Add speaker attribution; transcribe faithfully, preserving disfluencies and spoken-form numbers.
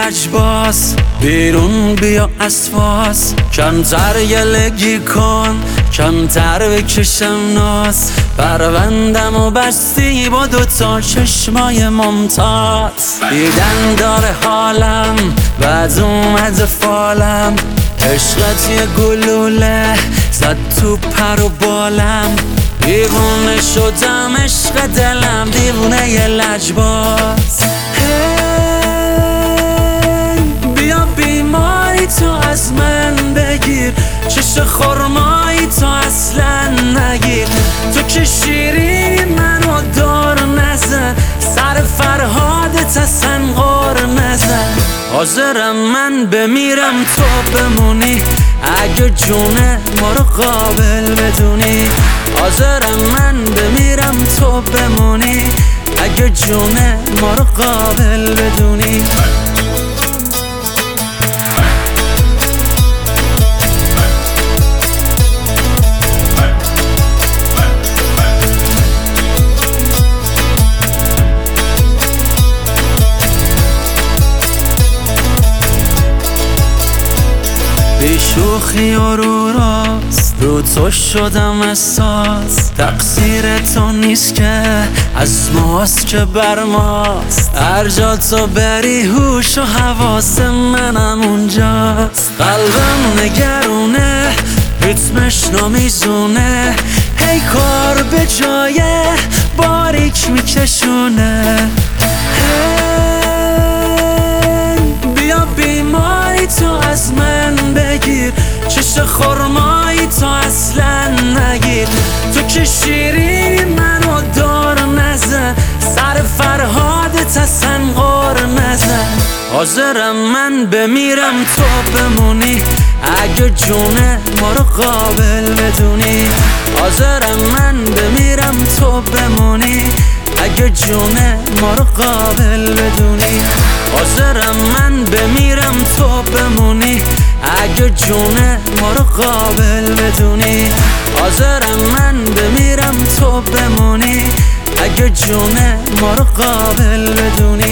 Speaker 1: لجباس، بیرون بیا از فاس، کمتر گلگی کن، کمتر بکشم ناز. پروندم و بستی با دوتا چشمای ممتاز. دیدن داره حالم بعد اومده فالم، عشقت یه گلوله زد تو پر و بالم. دیوونه شدم عشق دلم، دیوونه یه لجباز. بیا بیماری تو از من بگیر، چش خرمایی تو اصلا نگیر. تو که شیرینی منو دور نزن، سر فرهادت اصلا غور نزن. حاضرم من بمیرم تو بمونی، اگه جونه ما رو قابل بدونی. حاضرم من بمیرم تو بمونی، اگه جونه ما رو قابل بدونی. بی شوخی و رو راست رو تو شدم اساس. تقصیر تو نیست که از ماست که بر ماست، هر جا تو بری هوش و حواس منم اونجاست. قلبم نگرونه ریتمش نمیزونه، هی کار به جای باریک میکشونه. بیا بیماری تو از من بگیر، چش خرمایی تو اصلا نگیر. تو که شیرینی منو دور نزن، سر فرهادت اصلا غور نزن. حاضرم من بمیرم تو بمونی، اگه جونه ما رو قابل بدونی. حاضرم من بمیرم تو بمونی، اگه جونه ما رو قابل بدونی. حاضرم من بمیرم تو بمونی، اگه جونه ما رو قابل بدونی. حاضرم من بمیرم تو بمونی، اگه جونه ما رو قابل بدونی.